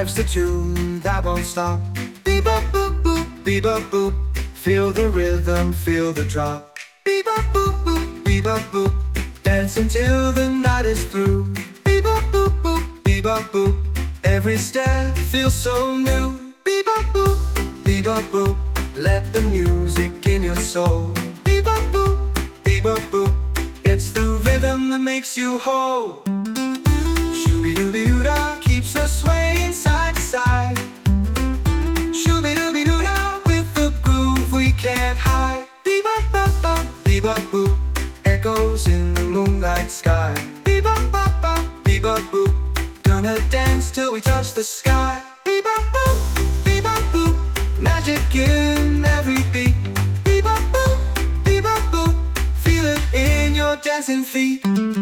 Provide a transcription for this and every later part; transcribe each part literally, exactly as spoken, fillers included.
Life's a tune that won't stop. Bebop boop boop, bebop boop. Feel the rhythm, feel the drop. Bebop boop boop, bebop boop. Dance until the night is through. Bebop boop boop, bebop boop. Every step feels so new. Bebop boop, bebop boop. Let the music in your soul. Bebop boop, bebop boop. It's the rhythm that makes you whole. Shooby-dooby-doo-dah keeps us swaying side to side. Shooby-dooby-doo-dah, with the groove we can't hide. Bebop-bop-bop, bebop-boop, echoes in the moonlight sky. Bebop-bop-bop, bebop-boop, gonna dance till we touch the sky. Bebop-boop, bebop-boop, magic in every beat. Bebop-boop, bebop-boop, feel it in your dancing feet.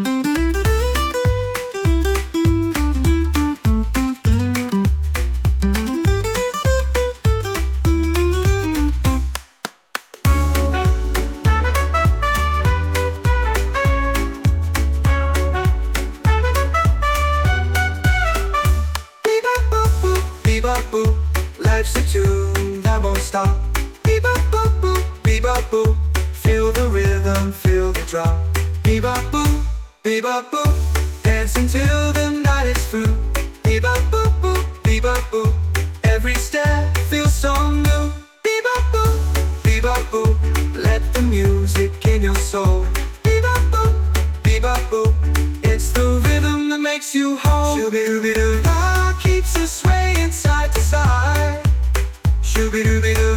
Bebop boop, life's a tune that won't stop. Bebop boop boop, bebop boop. Feel the rhythm, feel the drop. Bebop boop, bebop boop. Dance until the night is through. Bebop boop boop, bebop boop. Every step feels so new. Bebop boop, bebop boop. Let the music in your soul. Bebop boop, bebop boop. It's the rhythm that makes you whole. Shooby-dooby-doo-dah keeps us swaying side to side. Shooby-dooby-doo.